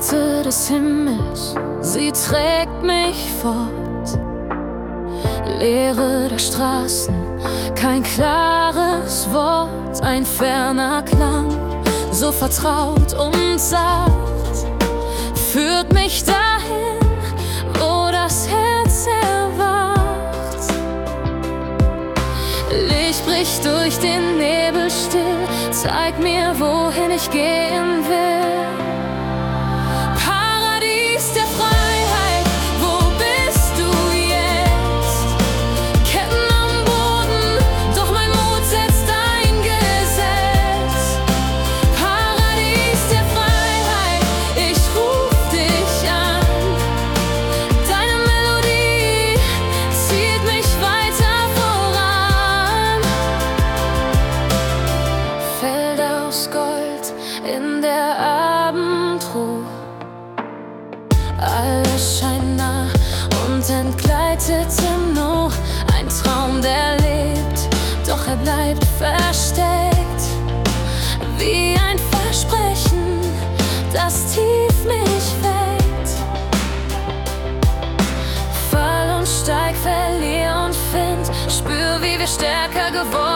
Weite des Himmels, sie trägt mich fort. Leere der Straßen, kein klares Wort, ein ferner Klang, so vertraut und sacht, führt mich dahin, wo das Herz erwacht. Licht bricht durch den Nebel still, zeig mir, wohin ich gehen will. Gold in der Abendruhe, alles scheint nah und entgleitet im Nu. Ein Traum, der lebt, doch er bleibt versteckt, wie ein Versprechen, das tief mich weckt. Fall und steig, verlier und find, spür, wie wir stärker geworden